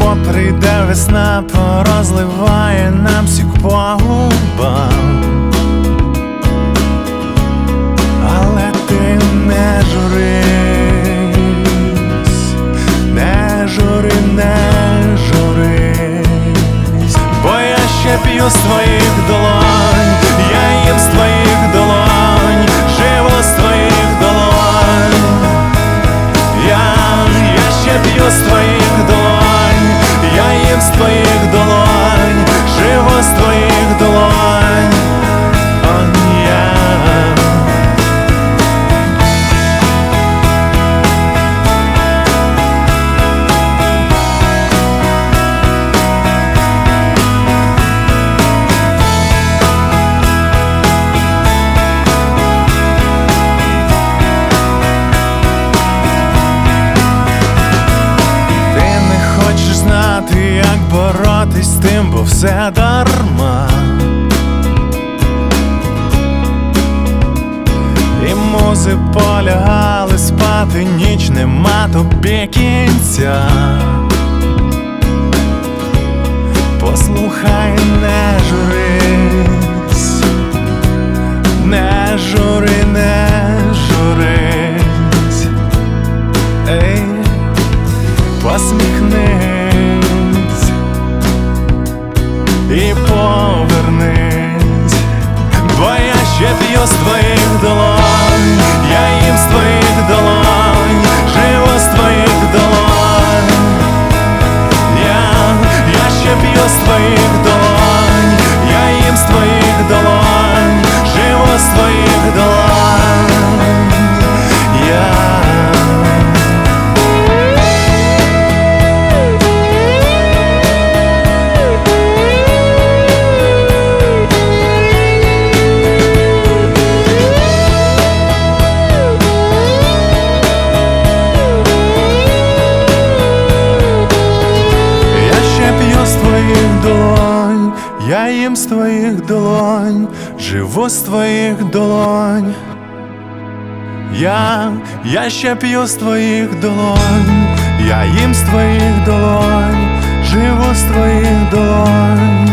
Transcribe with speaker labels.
Speaker 1: прийде весна, порозливає нам сік по губам. Але ти не журись, не жури, не журись, бо я ще п'ю з твоїх долонь, я їм з твоїх долонь, живу з твоїх долонь. Я ще п'ю з твоїх долонь, я їм з твоїх долонь, живу з твоїх долонь. Як боротись з тим, бо все дарма. І музи полягали спати, ніч нема тобі кінця. Послухай, не журись, не жури, не журись, ей, посміхнись і повернись, бо я ще п'ю з твоїх долонь, я їм з твоїх долонь, живу з твоїх долонь. Я ще п'ю з твоїх долонь, я їм з твоїх долонь, живу з твоїх долонь. Я їм з твоїх долонь, живу з твоїх долонь. Я ще п'ю з твоїх долонь, я їм з твоїх долонь, живу з твоїх долонь.